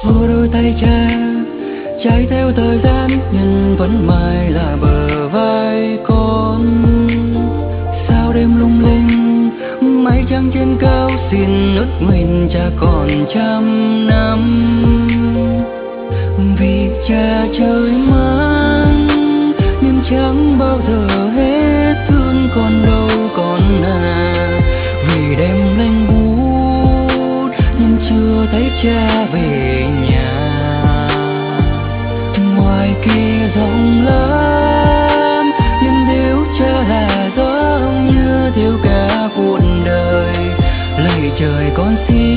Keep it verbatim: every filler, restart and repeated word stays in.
Vô đôi tay cha chạy theo thời gian nhưng vẫn mãi là bờ vai con. Sao đêm lung linh mây trắng trên cao xin ước mình cha còn trăm năm. Vì cha trời mang nhưng chẳng bao giờ hết thương con đâu con à. Vì đêm lạnh buốt nhưng chưa thấy cha về nhà. Ngoài kia rộng lớn nhưng thiếu cha là giống như thiếu cả cuộc đời. Lạy trời con xin